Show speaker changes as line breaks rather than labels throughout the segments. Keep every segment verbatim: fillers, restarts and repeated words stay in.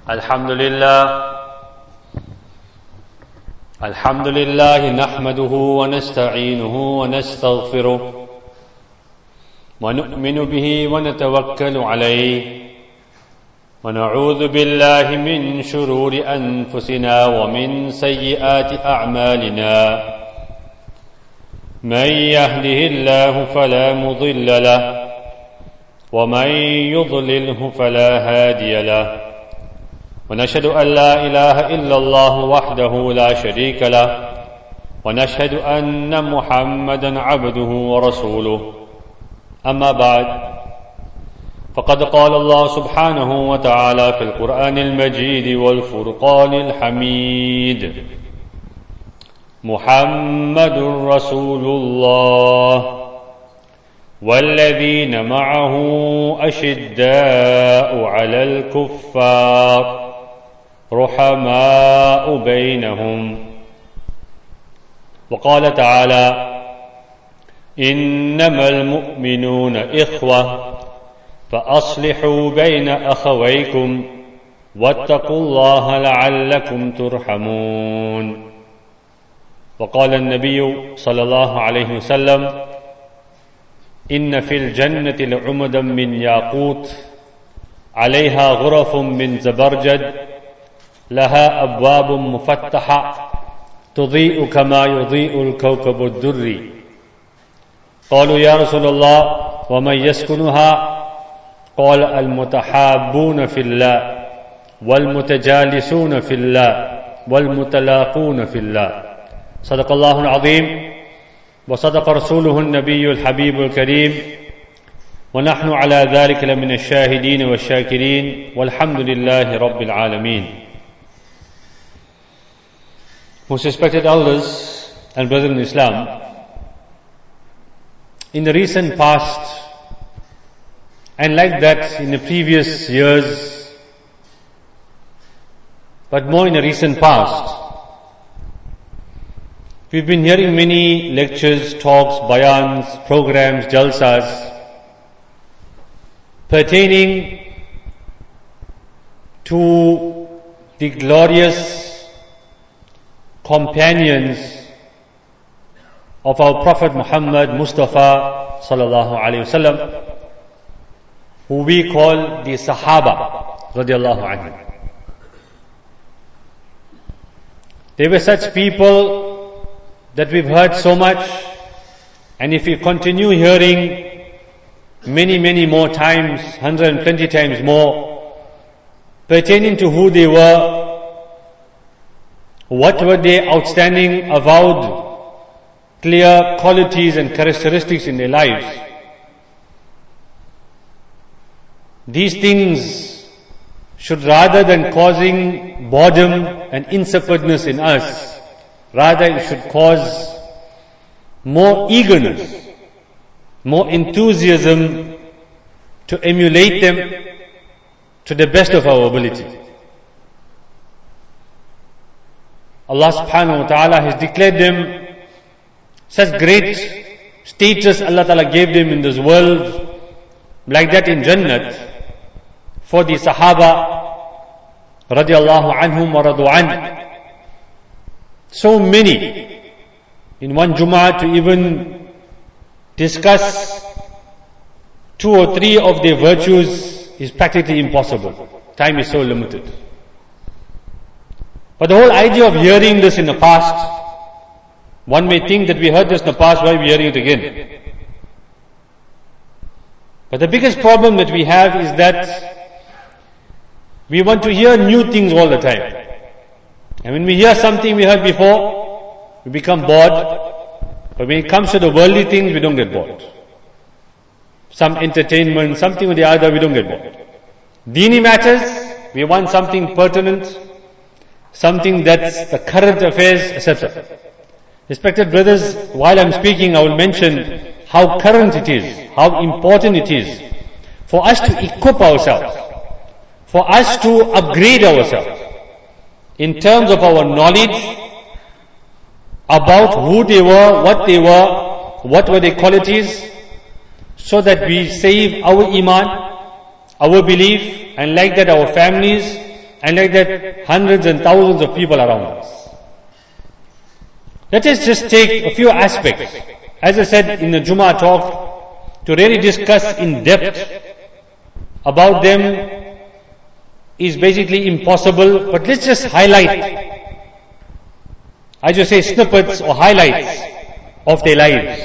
الحمد لله الحمد لله نحمده ونستعينه ونستغفره ونؤمن به ونتوكل عليه ونعوذ بالله من شرور أنفسنا ومن سيئات أعمالنا من يهده الله فلا مضل له ومن يضلله فلا هادي له ونشهد أن لا إله إلا الله وحده لا شريك له ونشهد أن محمدا عبده ورسوله أما بعد فقد قال الله سبحانه وتعالى في القرآن المجيد والفرقان الحميد محمد رسول الله والذين معه أشداء على الكفار رحماء بينهم وقال تعالى إنما المؤمنون إخوة فأصلحوا بين أخويكم واتقوا الله لعلكم ترحمون وقال النبي صلى الله عليه وسلم إن في الجنة لعمدا من ياقوت عليها غرف من زبرجد لها أبواب مفتحة تضيء كما يضيء الكوكب الدري قالوا يا رسول الله ومن يسكنها قال المتحابون في الله والمتجالسون في الله والمتلاقون في الله صدق الله العظيم وصدق رسوله النبي الحبيب الكريم ونحن على ذلك لمن الشاهدين والشاكرين والحمد لله رب العالمين. Most respected elders and brothers in Islam, in the recent past and like that in the previous years, but more in the recent past, we've been hearing many lectures, talks, bayans, programs, jalsas pertaining to the glorious companions of our Prophet Muhammad Mustafa sallallahu alaihi wasallam, who we call the Sahaba radiallahu anhu. They were such people that we've heard so much, and if we continue hearing many, many more times, one hundred twenty times more, pertaining to who they were, what were their outstanding, avowed, clear qualities and characteristics in their lives. These things should, rather than causing boredom and insipidness in us, rather it should cause more eagerness, more enthusiasm to emulate them to the best of our ability. Allah subhanahu wa ta'ala has declared them such great status Allah ta'ala gave them in this world, like that in Jannat, for the Sahaba radiallahu anhum wa radu an. So many. In one Jum'ah to even discuss two or three of their virtues is practically impossible. Time is so limited. But the whole idea of hearing this in the past, one may think that we heard this in the past, why are we hearing it again? But the biggest problem that we have is that we want to hear new things all the time. And when we hear something we heard before, we become bored. But when it comes to the worldly things, we don't get bored. Some entertainment, something or the other, we don't get bored. Deeni matters, we want something pertinent, something that's the current affairs, et cetera. Respected brothers, while I'm speaking, I will mention how current it is, how important it is for us to equip ourselves, for us to upgrade ourselves in terms of our knowledge about who they were, what they were, what were their qualities, so that we save our iman, our belief, and like that our families And like that, hundreds and thousands of people around us. Let us just take a few aspects. As I said in the Jummah talk, to really discuss in depth about them is basically impossible, but let's just highlight, I just say snippets or highlights of their lives.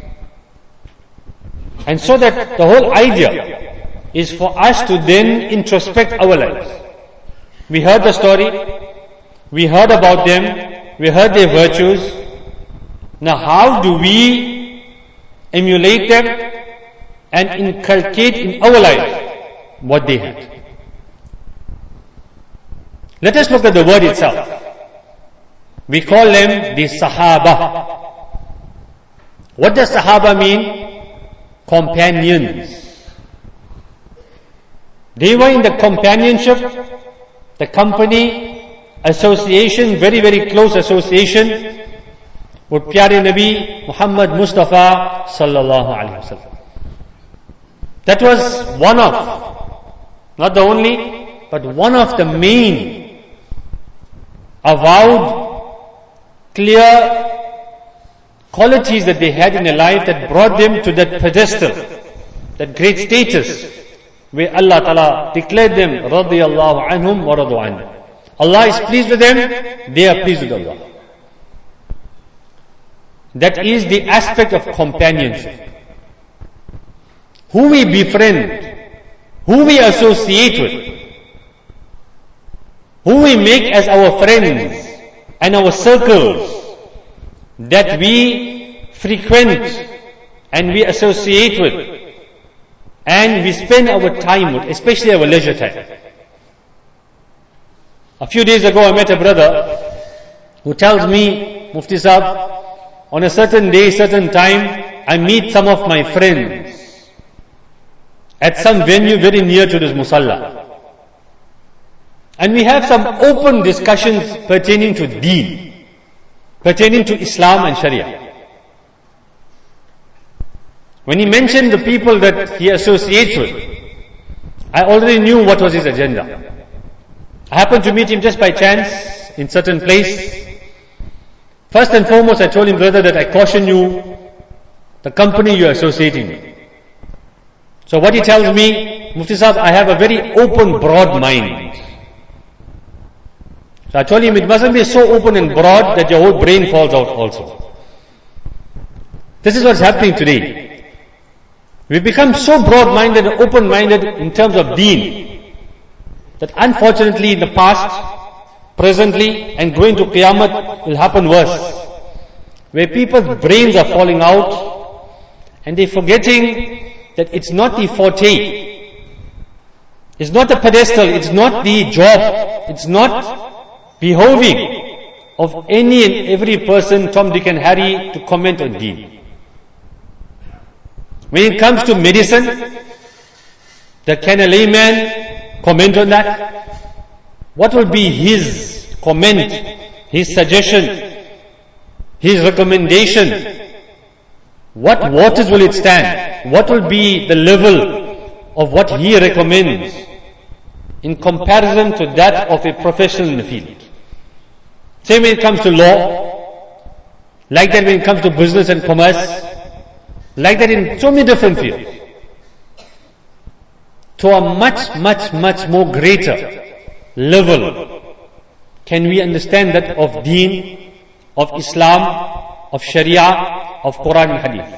And so that the whole idea is for us to then introspect our lives. We heard the story, we heard about them, we heard their virtues. Now how do we emulate them and inculcate in our life what they had? Let us look at the word itself. We call them the Sahaba. What does Sahaba mean? Companions. They were in the companionship, the company, association, very very close association with Pyare Nabi Muhammad Mustafa sallallahu alaihi wasallam. That was one of, not the only, but one of the main avowed, clear qualities that they had in their life that brought them to that pedestal, that great status, where Allah Ta'ala declared them, radiyallahu anhum wa radu anhu. Allah is pleased with them, they are pleased with Allah. That is the aspect of companionship. Who we befriend, who we associate with, who we make as our friends and our circles, that we frequent and we associate with, and we spend our time with, especially our leisure time. A few days ago I met a brother who tells me, Mufti Sahab, on a certain day, certain time, I meet some of my friends at some venue very near to this musalla. And we have some open discussions pertaining to Deen, pertaining to Islam and Sharia. When he mentioned the people that he associates with, I already knew what was his agenda. I happened to meet him just by chance in certain place. First and foremost, I told him, brother, that I caution you, the company you are associating with. So what he tells me, Mufti Sahab, I have a very open, broad mind. So I told him, it mustn't be so open and broad that your whole brain falls out also. This is what's happening today. We've become so broad-minded and open-minded in terms of deen, that unfortunately in the past, presently, and going to Qiyamah will happen worse. Where people's brains are falling out, and they're forgetting that it's not the forte, it's not the pedestal, it's not the job, it's not behoving of any and every person, Tom, Dick and Harry, to comment on deen. When it comes to medicine, that can a layman comment on that? What will be his comment, his suggestion, his recommendation? What waters will it stand? What will be the level of what he recommends in comparison to that of a professional in the field? Same when it comes to law, like that when it comes to business and commerce, like that in so many different fields. To a much, much, much more greater level can we understand that of deen, of Islam, of Sharia, of Quran and Hadith.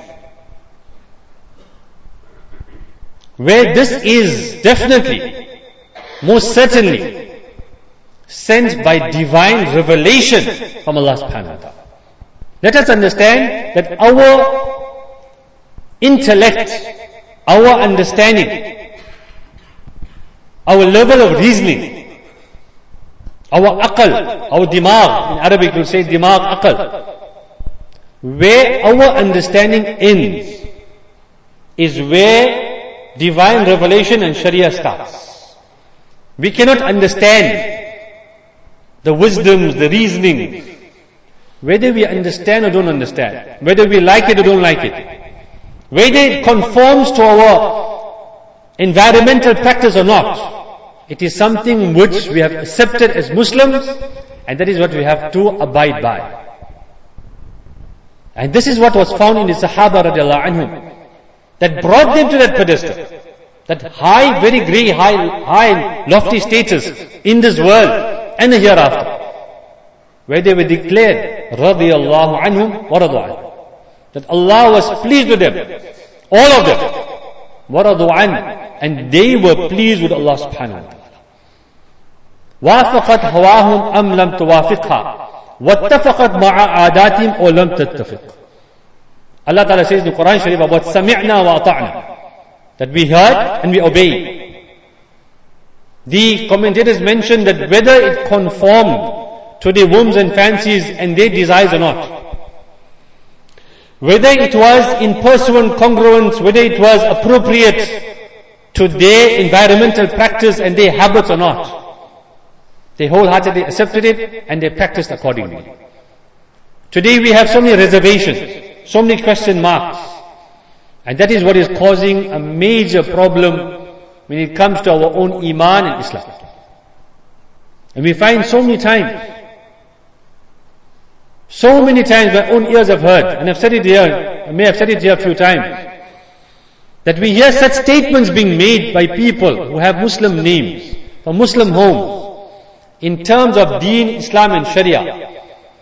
Where this is definitely, most certainly, sent by divine revelation from Allah subhanahu wa ta'ala. Let us understand that our intellect, our understanding, our level of reasoning, our aql, our dimagh, in Arabic we'll say dimagh, aql, where our understanding ends is where divine revelation and Sharia starts. We cannot understand the wisdoms, the reasoning, whether we understand or don't understand, whether we like it or don't like it, whether it conforms to our environmental practice or not, It is something which we have accepted as Muslims, and that is what we have to abide by. And this is what was found in the Sahaba radiallahu anhum, that brought them to that pedestal, that high, very great, high, high, lofty status in this world and the hereafter, where they were declared radiallahu anhum wa radu anhum, that Allah was pleased with them, all of them, wa radu anhum, and they were pleased with Allah subhanahu wa ta'ala. وافقت هواهم أم لم توافقها واتفقت مع عاداتهم أو لم تتفق. Allah Ta'ala says in the Quran Sharif about سمعنا وأطعنا, that we heard and we obeyed. The commentators mentioned that whether it conformed to their whims and fancies and their desires or not, whether it was in pursuant congruence, whether it was appropriate to their environmental practice and their habits or not, they wholeheartedly accepted it and they practiced accordingly. Today we have so many reservations, so many question marks, and that is what is causing a major problem when it comes to our own Iman and Islam. And we find so many times, so many times my own ears have heard, and I've said it here, I may have said it here a few times, that we hear such statements being made by people who have Muslim names, from Muslim homes, in terms of Deen, Islam and Sharia,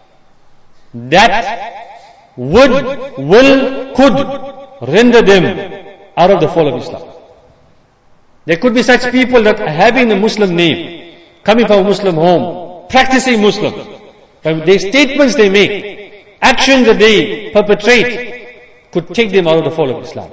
that would, will, could render them out of the fold of Islam. There could be such people that are having a Muslim name, coming from a Muslim home, practicing Muslim, but the statements they make, actions that they perpetrate, could take them out of the fold of Islam.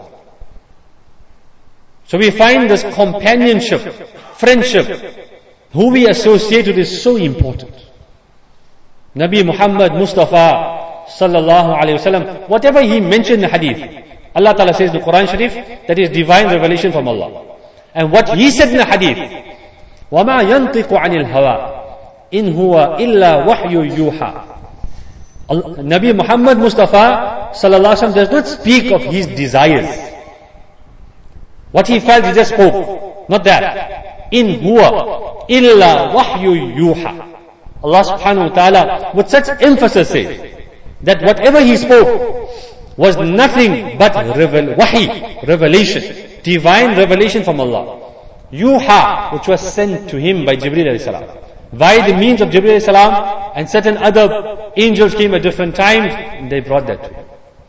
So we find this companionship, friendship, who we associate with is so important. Nabi Muhammad Mustafa sallallahu alayhi wasallam, whatever he mentioned in the hadith, Allah Ta'ala says in the Quran Sharif, that is divine revelation from Allah. And what he said in the hadith, وَمَا يَنْطِقُ عَنِ الْهَوَىٰ إِنْ هُوَ إِلَّا وَحْيُ يُوحَىٰ. Nabi Muhammad Mustafa sallallahu alayhi wasallam does not speak of his desires. What he felt, he just spoke. Not that. In huwa illa wahyu yuha. Allah subhanahu wa ta'ala with such emphasis says that whatever he spoke was nothing but revel, wahi, revelation, divine revelation from Allah. Yuha, which was sent to him by Jibreel alayhi salam, by the means of Jibreel alayhi salam, and certain other angels came at different times and they brought that to him.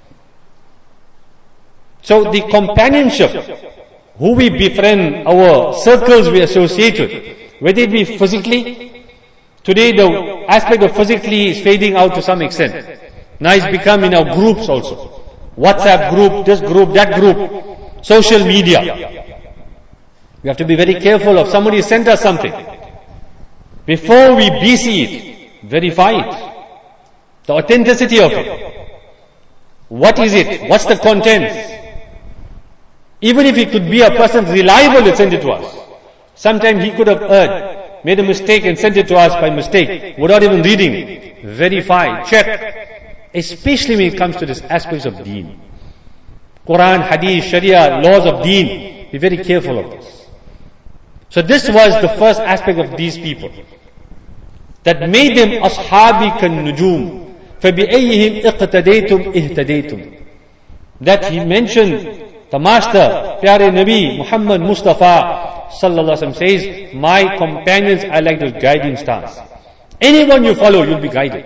So the companionship, who we befriend, our circles we associate with, whether it be physically, today the aspect of physically is fading out to some extent. Now it's become in our groups also. WhatsApp group, this group, that group, social media. We have to be very careful of somebody sent us something. Before we B C it, verify it. The authenticity of it. What is it? What's the contents? Even if it could be a person reliable that sent it to us. Sometimes he could have erred, made a mistake and sent it to us by mistake, without even reading. Verify, check. Especially when it comes to this aspects of deen. Quran, Hadith, Sharia, laws of deen. Be very careful of this. So this was the first aspect of these people, that made them ashabi kan nujum. فَبِأَيِّهِمْ اِقْتَدَيْتُمْ اِهْتَدَيْتُمْ. That he mentioned, the Master, Pyare Nabi, Muhammad Mustafa sallallahu alaihi wasallam says, my companions are like those guiding stars. Anyone you follow, you'll be guided.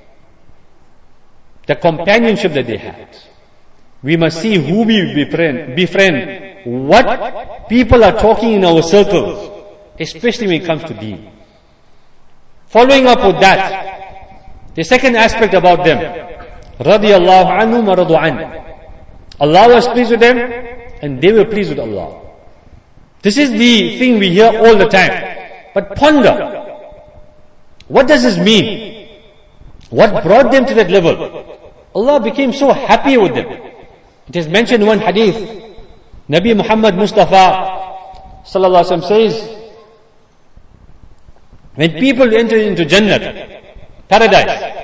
The companionship that they had. We must see who we befriend, befriend, what people are talking in our circles, especially when it comes to deen. Following up with that, the second aspect about them, radiyallahu anhum wa radu anhu. Allah was pleased with them, and they were pleased with Allah. This is the thing we hear all the time. But ponder, what does this mean? What brought them to that level? Allah became so happy with them. It is mentioned in one hadith. Nabi Muhammad Mustafa sallallahu alaihi wasallam says, when people enter into Jannah, paradise,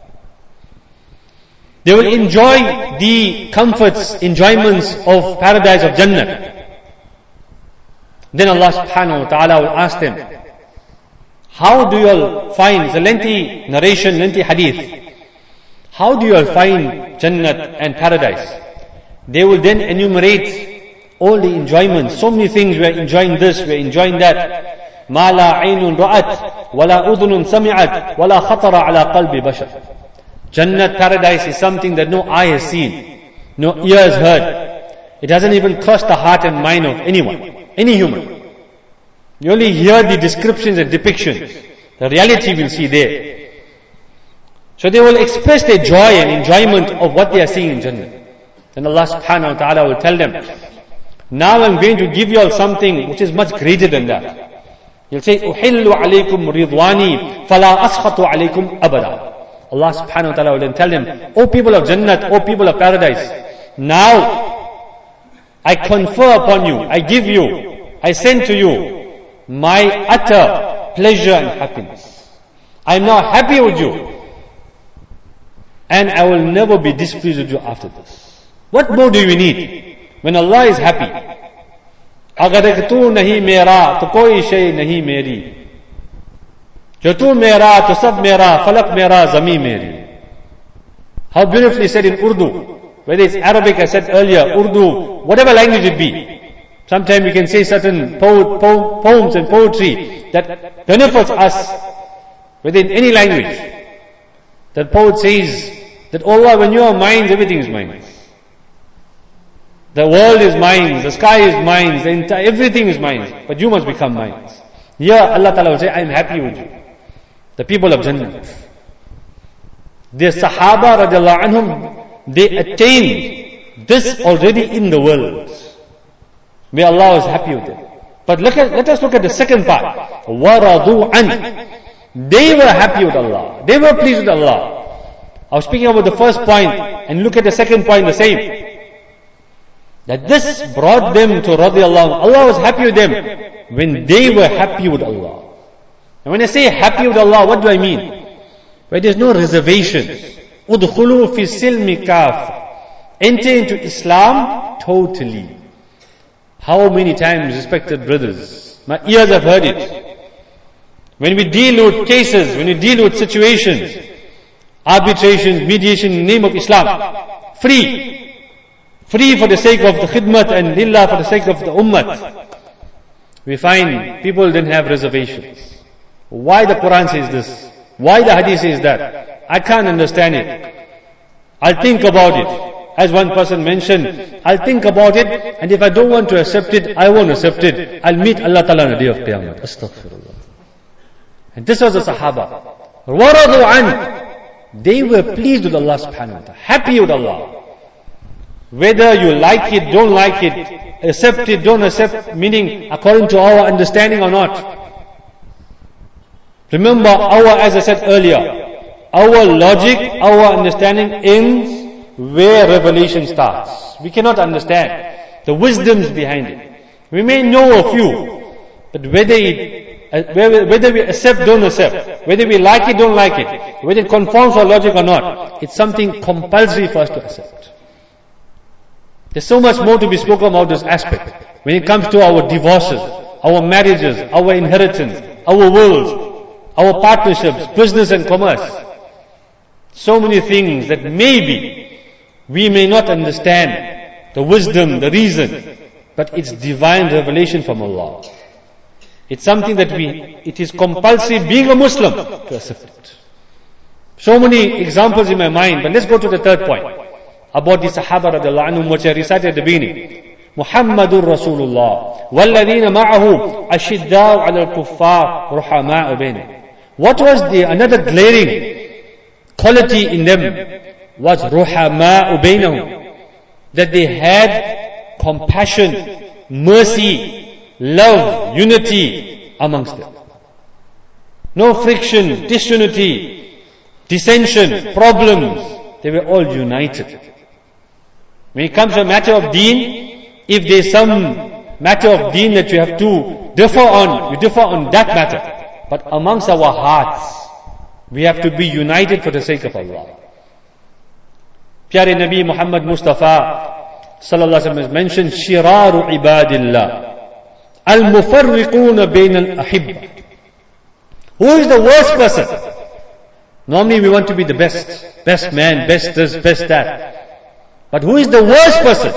they will enjoy the comforts, enjoyments of paradise of Jannah. Then Allah subhanahu wa ta'ala will ask them, how do you all find, it's a lengthy narration, lengthy hadith, how do you all find Jannat and paradise? They will then enumerate all the enjoyments, so many things, we are enjoying this, we are enjoying that. مَا لَا عَيْنٌ رَأَتْ وَلَا أُذُنٌ سَمِعَتْ وَلَا خَطَرَ عَلَى قَلْبِ بَشَرٍ. Jannat, paradise is something that no eye has seen, no ear has heard. It hasn't even crossed the heart and mind of anyone, any human. You only hear the descriptions and depictions. The reality we'll see there. So they will express their joy and enjoyment of what they are seeing in Jannah. Then Allah subhanahu wa ta'ala will tell them, now I'm going to give you all something which is much greater than that. He'll say, أُحِلُّ عَلَيْكُمْ رِضْوَانِي فَلَا أَسْخَطُ عَلَيْكُمْ أَبَدًا. Allah subhanahu wa ta'ala will then tell them, O people of Jannat, O people of paradise, now I confer upon you, I give you, I send to you my utter pleasure and happiness. I am now happy with you, and I will never be displeased with you after this. What more do we need when Allah is happy? Agar ek tu nahi mera, to koi shay nahi meri. Jo tu mera, to sab mera, falak mera, zami meri. How beautifully said in Urdu, whether it's Arabic, I said earlier, Urdu, whatever language it be. Sometimes we can say certain po- po- poems and poetry that benefits us within any language. That poet says that Allah, when you are mine, everything is mine. The world is mine, the sky is mine, the entire, everything is mine, but you must become mine. Here Allah Ta'ala will say, I am happy with you. The people of Jannah. The Sahaba radiallahu anhum, they attained this already in the world, where Allah was happy with them. But look at, let us look at the second part. وَرَضُوا عَنْ. They were happy with Allah. They were pleased with Allah. I was speaking about the first point, and look at the second point, the same. That this brought them to radiallahu anhu. Allah was happy with them when they were happy with Allah. And when I say happy with Allah, what do I mean? Where there's no reservations. Udkhulu fi silmi kaf. Enter into Islam totally. How many times, respected brothers, my ears have heard it. When we deal with cases, when we deal with situations, arbitrations, mediation in the name of Islam, free. Free for the sake of the khidmat and lillah for the sake of the ummah. We find people didn't have reservations. Why the Quran says this? Why the hadith says that? I can't understand it. I'll think about it. As one person mentioned, I'll think about it, and if I don't want to accept it, I won't accept it. I'll meet Allah Ta'ala on the day of Qiyamah. Astaghfirullah. And this was the Sahaba. وَرَضُوا عَنْ. They were pleased with Allah subhanahu wa ta'ala. Happy with Allah. Whether you like it, don't like it, accept it, don't accept, meaning according to our understanding or not. Remember, our, as I said earlier, our logic, our understanding ends where revelation starts. We cannot understand the wisdoms behind it. We may know a few, but whether it, whether we accept, don't accept, whether we like it, don't like it, whether it conforms to our logic or not, it's something compulsory for us to accept. There's so much more to be spoken about this aspect. When it comes to our divorces, our marriages, our inheritance, our wills, our partnerships, business and commerce. So many things that maybe we may not understand the wisdom, the reason, but it's divine revelation from Allah. It's something that we, it is compulsory being a Muslim to accept it. So many examples in my mind, but let's go to the third point. About the Sahaba radiallahu anhum, which I recited at the beginning. Muhammadur Rasulullah. وَالَّذِينَ مَعَهُ أَشِدَّاءُ عَلَى الْكُفَّارِ رُحَمَاءُ بَيْنَهُمْ. What was the another glaring quality in them? Was رُحَمَاءُ بَيْنَهُمْ. That they had compassion, mercy, love, unity amongst them. No friction, disunity, dissension, problems. They were all united. When it comes to a matter of deen, if there's some matter of deen that you have to differ on, you differ on that matter. But amongst our hearts, we have to be united for the sake of Allah. Pyare Nabi Muhammad Mustafa sallallahu alaihi wasallam has mentioned, Shiraru ibadillah Al-mufarriquna bayna al-ahibba. Who is the worst person? Normally we want to be the best. Best man, best this, best that. But who is the worst person?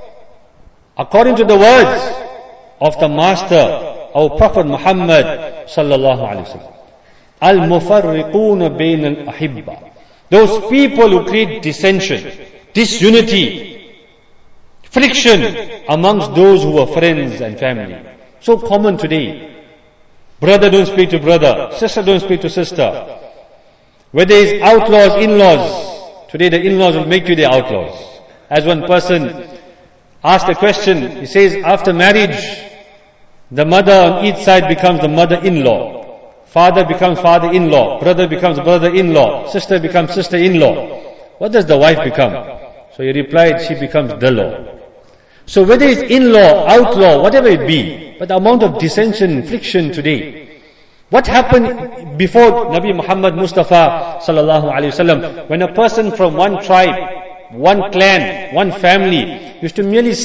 According to the words of the Master, our Prophet Muhammad sallallahu alaihi wasallam. Al-mufarriquna bayna al-ahibba. Those people who create dissension, disunity, friction amongst those who are friends and family. So common today. Brother don't speak to brother, sister don't speak to sister. Whether it's outlaws, in-laws. Today the in-laws will make you the outlaws. As one person asked a question, he says after marriage, the mother on each side becomes the mother-in-law. Father becomes father-in-law. Brother becomes brother-in-law. Sister becomes sister-in-law. What does the wife become? So he replied, she becomes the law. So whether it's in-law, outlaw, whatever it be, but the amount of dissension, friction today. What happened before Nabi Muhammad Mustafa sallallahu alaihi wasallam, when a person from one tribe, one clan, one family used to merely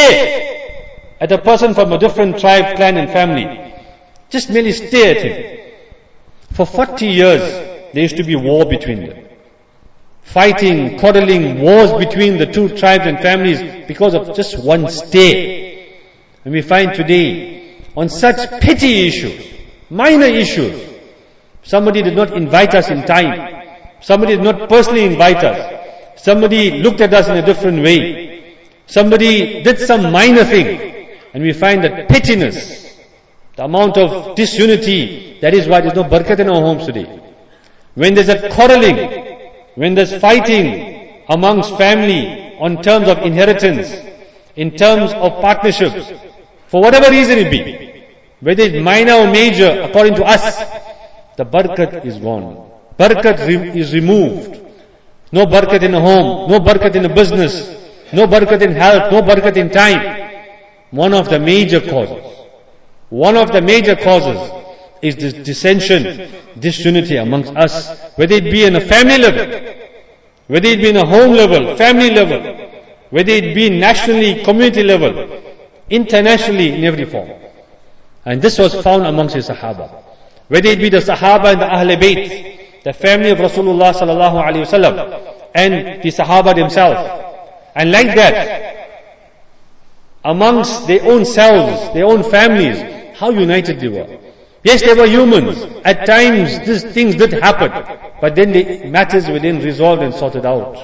stare at a person from a different tribe, clan and family. Just merely stare at him. For forty years, there used to be war between them. Fighting, quarreling, wars between the two tribes and families because of just one stare. And we find today, on such petty issues, minor issues, somebody did not invite us in time, somebody did not personally invite us, somebody looked at us in a different way, somebody did some minor thing, and we find that pettiness, the amount of disunity, that is why there is no barakat in our homes today. When there's a quarreling, when there's fighting amongst family on terms of inheritance, in terms of partnerships, for whatever reason it be, whether it's minor or major, according to us, the barakat is gone. Barakat re- is removed. No barakat in a home, no barakat in a business, no barakat in health, no barakat in time. One of the major causes, one of the major causes is this dissension, disunity amongst us, whether it be in a family level, whether it be in a home level, family level, whether it be nationally, community level, internationally, in every form. And this was found amongst the Sahaba. Whether it be the Sahaba and the Ahl Bayt, the family of Rasulullah sallallahu alaihi wasallam, and the Sahaba themselves. And like that, amongst their own selves, their own families, how united they were. Yes, they were humans. At times, these things did happen. But then the matters were then resolved and sorted out.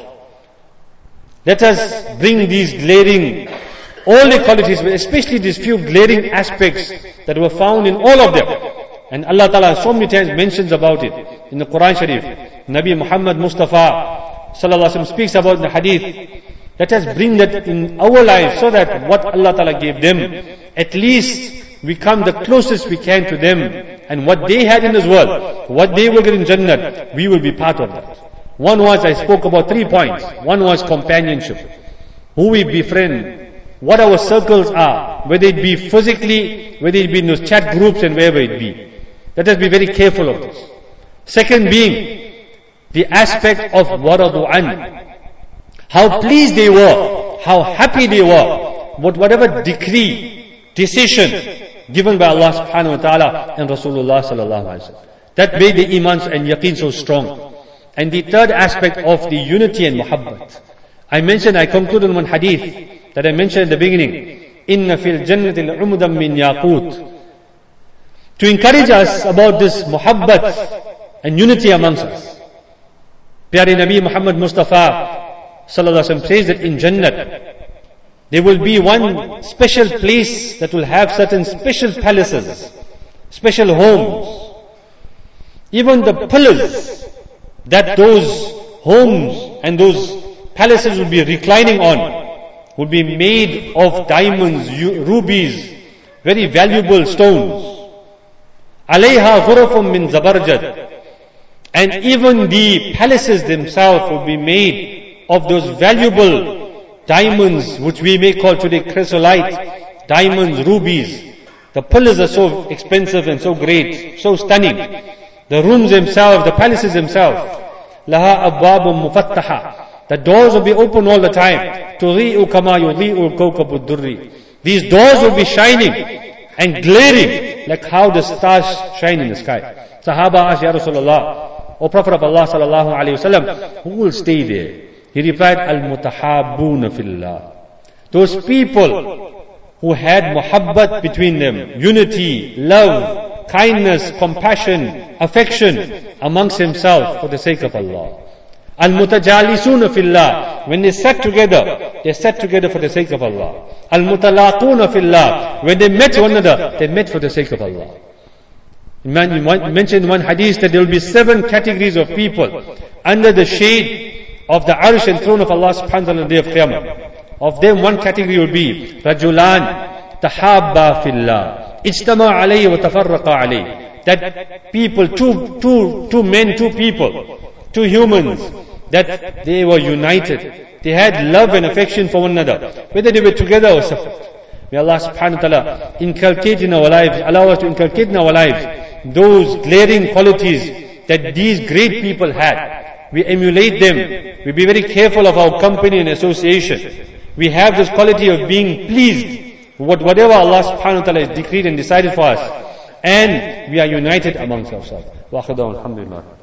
Let us bring these glaring, all the qualities, but especially these few glaring aspects that were found in all of them. And Allah Ta'ala so many times mentions about it. In the Quran Sharif, Nabi Muhammad Mustafa Sallallahu Alaihi Wasallam speaks about in the Hadith. Let us bring that in our lives so that what Allah Ta'ala gave them, at least we come the closest we can to them, and what they had in this world, what they will get in Jannah, we will be part of that. One was, I spoke about three points. One was companionship. Who we befriend, what our circles are, whether it be physically, whether it be in those chat groups and wherever it be. Let us be very careful of this. Second being, the aspect of waradu an. How pleased they were, how happy they were, with whatever decree, decision, given by Allah subhanahu wa ta'ala and Rasulullah sallallahu alaihi wasallam. That made the imans and yaqeen so strong. And the third aspect of the unity and muhabbat. I mentioned, I concluded on one hadith that I mentioned at the beginning. Inna fil jannati al-umdam min yaqut. To encourage us about this muhabbat and unity amongst us. Pyari Nabi Muhammad Mustafa sallallahu alaihi wasallam says that in Jannah, there will be one special place that will have certain special palaces, special homes. Even the pillars that those homes and those palaces will be reclining on will be made of diamonds, rubies, very valuable stones. Alayha ghurafun min zabarjad. And even the palaces themselves will be made of those valuable diamonds, which we may call today chrysolite, diamonds, rubies. The pillars are so expensive and so great, so stunning. The rooms themselves, the palaces themselves. Laha abwabun mufattaha. The doors will be open all the time. Tudhi'u kama yudhi'u al-kawkabu ad-durri. These doors will be shining and glaring like how the stars shine in the sky. Sahaba asked, Ya Rasulullah, O Prophet of Allah sallallahu alayhi wasallam, who will stay there? He replied, Al-mutahabbuna fillah. Those people who had muhabbat between them, unity, love, kindness, compassion, affection amongst themselves for the sake of Allah. Al-mutajalisuna fillah. When they sat together, they sat together for the sake of Allah. Al-mutalaquna fillah. When they met one another, they met for the sake of Allah. Man, you mentioned in one hadith that there will be seven categories of people under the shade of the arsh and throne of Allah subhanahu wa ta'ala on the day of Qiyamah. Of them, one category will be Rajulan tahabba fillah, ijtama alayhi wa tafarraqa alayhi. That people, two, two, two men, two people, two humans, that they were united. They had love and affection for one another, whether they were together or separate. May Allah subhanahu wa ta'ala inculcate in our lives, allow us to inculcate in our lives those glaring qualities that these great people had. We emulate them. We be very careful of our company and association. We have this quality of being pleased with whatever Allah subhanahu wa ta'ala has decreed and decided for us. And we are united amongst ourselves. Wa akhadahu alhamdulillah.